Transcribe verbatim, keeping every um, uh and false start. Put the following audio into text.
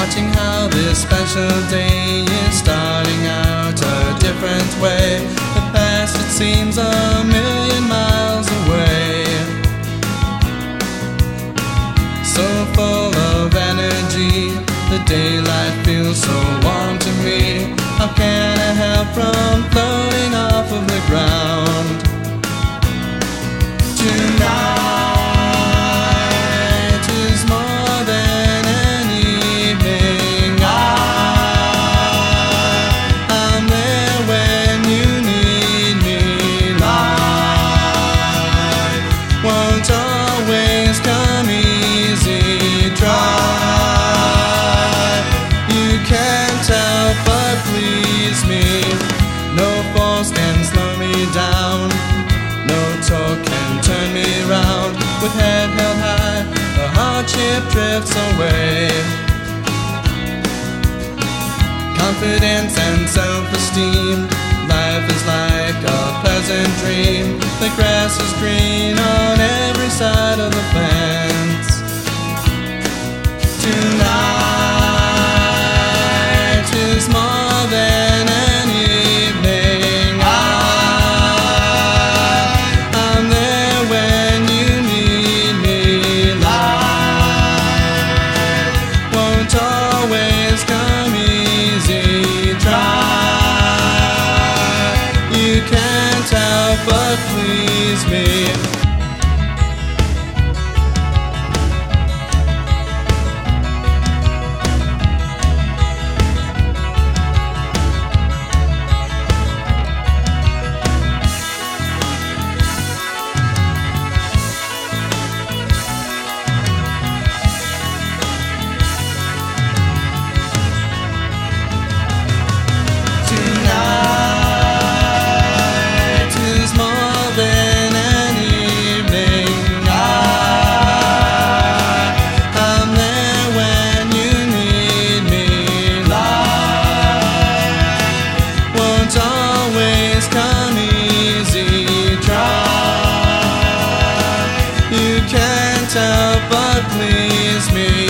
watching how this special day is starting out a different way. The past, it seems, a million miles away. So full of energy, the daylight feels so warm to me. How can I help from floating off of the ground? Tonight is more than an evening. I, I'm there when you need me. Life won't always come easy. Try, you can't help but please me. No force can slow me down, no talk can turn me round. With head held high, the hardship drifts away. Confidence and self-esteem, life is like a pleasant dream. The grass is green on every side of the fence. Tonight is more than an evening. I, I'm there when you need me. Life won't always come easy. Try, you can't help but please me. Can't help but please me.